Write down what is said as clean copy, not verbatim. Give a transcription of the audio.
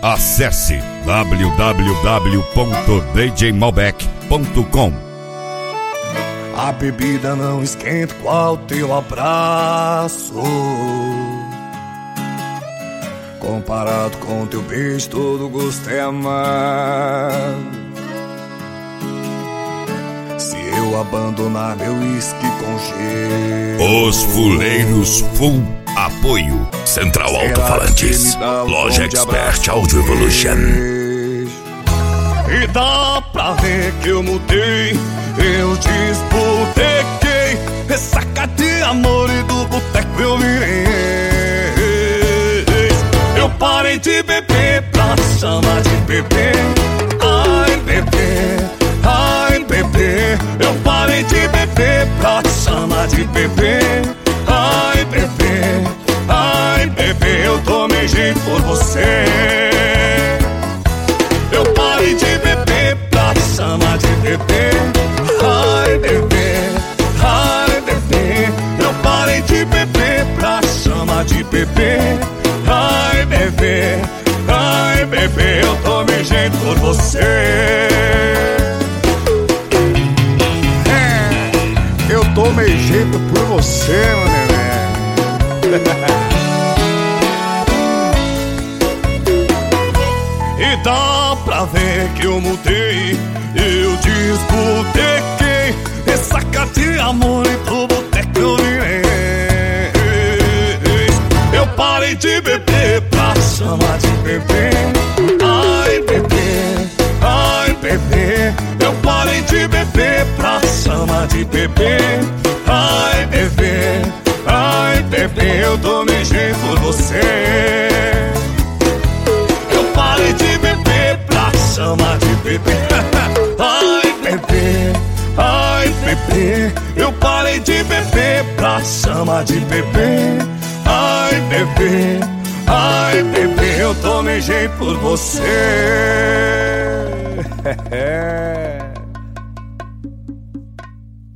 Acesse www.djmalbec.com. A bebida não esquenta qual teu abraço, comparado com teu beijo todo gosto é amargo. Se eu abandonar meu uísque com gelo, Os Fuleiros Full Apoio Central Alto-Falantes, Loja Expert Audio Evolution. E dá pra ver que eu mudei, eu disputequei, ressaca de amor e do boteco eu virei. Eu parei de beber pra chamar de bebê. Ai bebê, ai bebê. Eu parei de beber pra chamar de bebê. Ai bebê, ai bebê. Eu tomei jeito por você. Eu parei de beber pra chamar de bebê. Ai bebê, ai bebê. Eu parei de beber pra chamar de bebê. Ai bebê, ai bebê. Eu tomei jeito por você. Eu tomei jeito por você, meu neném. E dá pra ver que eu mudei, eu disputequei, ressaca de amor e do boteco eu virei. Eu parei de beber pra chamar de bebê. Ai bebê, ai bebê. Eu parei de beber pra chamar de bebê. Ai bebê, ai bebê. Eu tomei jeito por você. Eu parei de beber pra chamar de bebê. Ai bebê, ai bebê. Eu parei de beber pra chamar de bebê. Ai bebê, ai bebê. Eu tomei jeito por você.